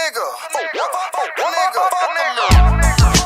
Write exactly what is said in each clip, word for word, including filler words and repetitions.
nigga. Fuck a nigga. Fuck a nigga.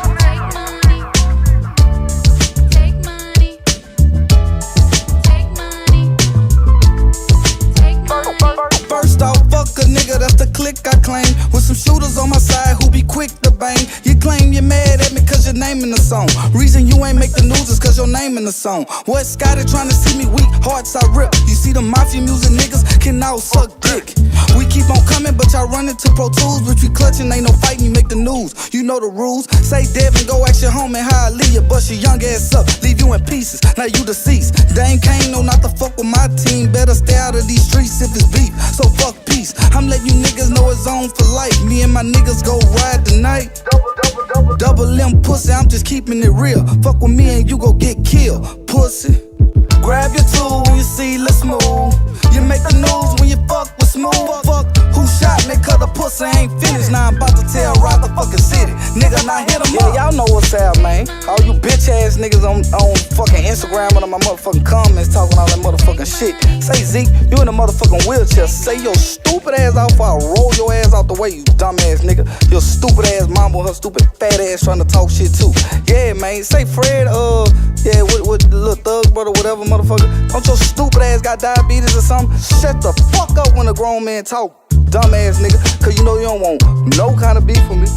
First off, fuck a nigga, that's the click I claim. With some shooters on my side who be quick to bang. You claim you're mad at me cause your name in the song. Reason you ain't make the news is cause your name in the song. What Scotty trying to see me weak, hearts I rip. You see the mafia music niggas can now suck dick. We keep on coming, but y'all run into Pro Tools. Which we clutching, ain't no fighting, you make the news. You know the rules. Say Devin, go ask your homie how I leave you. Bust your young ass up, leave you in pieces. Now you deceased. Dame Kane know not to fuck with my team. Better stay out of these streets if it's beef. So fuck peace. I'm letting you niggas know it's on for life. Me and my niggas go ride tonight. Double, double, double, double M pussy, I'm just keeping it real. Fuck with me and you go get killed, pussy. Grab your tool when you see let's move. You make the news when you fuck with smooth. Fuck who shot me cause the pussy ain't finished. Now I'm about to tell rock the fucking city. Nigga, now hit him up. Yeah, y'all know what's up, man. All you bitch ass niggas on, on fucking Instagram and on my motherfucking comments talking all that motherfucking shit. Say Zeke, you in a motherfucking wheelchair. Say your stupid ass off or I'll roll your ass out the way, you dumb ass nigga. Your stupid ass mama with her stupid fat ass trying to talk shit too. Yeah, man. Say Fred, uh, yeah, with, with the little thug brother, whatever, motherfucker. Don't your stupid ass got diabetes or something? Shut the fuck up when a grown man talk, dumb ass nigga. Cause you know you don't want no kind of beef with me.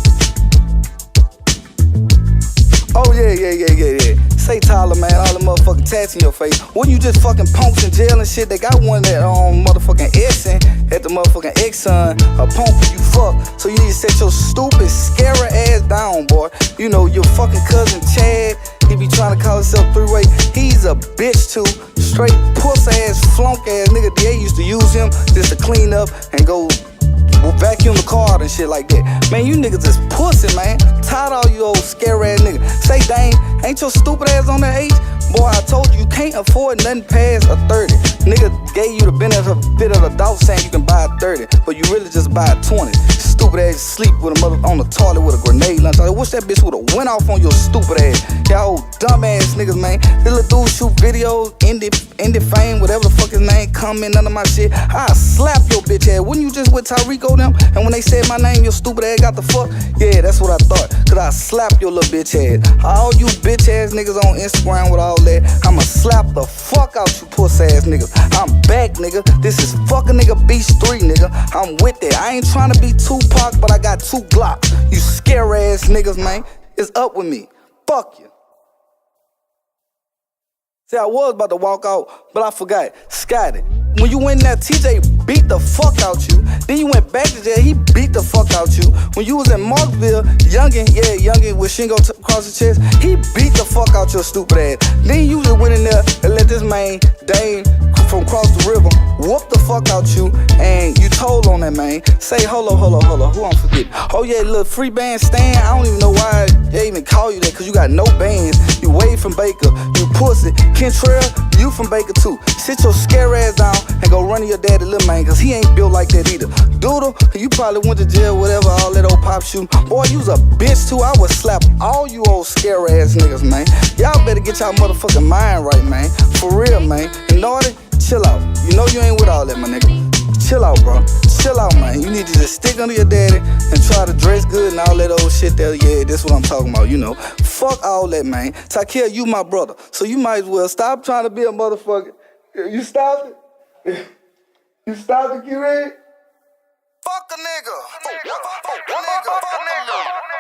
Oh yeah, yeah, yeah, yeah, yeah. Say Tyler, man, all the motherfucking tats in your face. When you just fucking punks in jail and shit, they got one that um motherfucking Exxon at the motherfucking Exxon, a punk you fuck. So you need to set your stupid, scary ass down, boy. You know, your fucking cousin Chad, he be trying to call himself three-way. He's a bitch too. Straight puss ass, flunk ass nigga. They used to use him just to clean up and go vacuum the car and shit like that. Man, you niggas is pussy, man. Tired of all you old scary ass niggas. Say, Dame, ain't your stupid ass on that age? Boy, I told you, you can't afford nothing past a thirty. Nigga gave you the benefit of a bit of the doubt saying you can buy a thirty, but you really just buy a twenty. Stupid ass sleep with a mother on the toilet with a grenade lunch. I wish that bitch would've went off on your stupid ass. Y'all old dumb ass niggas, man. This little dude shoot videos, indie, indie fame, whatever the fuck his name, comment none of my shit. I'll slap your bitch ass. Wouldn't you just with Tyrico them? And when they said my name, your stupid ass got the fuck? Yeah, that's what I thought. Cause I slap your little bitch ass. All you bitch ass niggas on Instagram with all that, I'ma slap the fuck out you puss ass niggas. I'm back, nigga. This is fucking nigga Beast three, nigga. I'm with it. I ain't trying to be Tupac, but I got two Glocks. You scare ass niggas, man. It's up with me. Fuck you. See, I was about to walk out, but I forgot. Scotty, when you went in there, T J beat the fuck out you. Then you went back to jail, he beat the fuck out you. When you was in Markville, Youngin, yeah, Youngin with Shingo t- across the chest, he beat the fuck out your stupid ass. Then you just went in there and let this man, Dame, from across the river, whoop the fuck out you, and you told on that man. Say, hold up, hold up, hold up, who I'm forgetting? Oh yeah, look, free band stand, I don't even know why they even call you that, cause you got no bands. You way from Baker, you pussy. Kentrell, you from Baker too. Sit your scare ass down and go run to your daddy little man, cause he ain't built like that either. Doodle, you probably went to jail, whatever, all that old pop shooting. Boy, you's a bitch too. I would slap all you old scare ass niggas, man. Y'all better get y'all motherfucking mind right, man. For real, man. And Naughty, chill out. You know you ain't with all that, my nigga. Chill out, bro. Chill out, man. You need to just stick under your daddy and try to dress good and all that old shit there. Yeah, that's what I'm talking about, you know. Fuck all that, man. Takeo, you my brother. So you might as well stop trying to be a motherfucker. You stopped it? You stopped it, Q-Red? Fuck a nigga. Fuck a nigga. Fuck a nigga.